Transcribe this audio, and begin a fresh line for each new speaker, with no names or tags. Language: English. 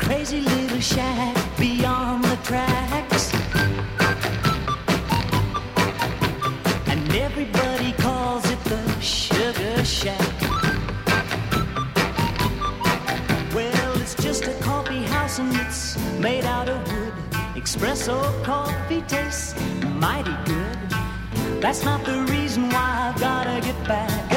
crazy little shack beyond the tracks. And everybody calls it the Sugar Shack. Well, it's just a coffee house and it's made out of wood. Espresso coffee tastes mighty good. That's not the reason why I've gotta get back.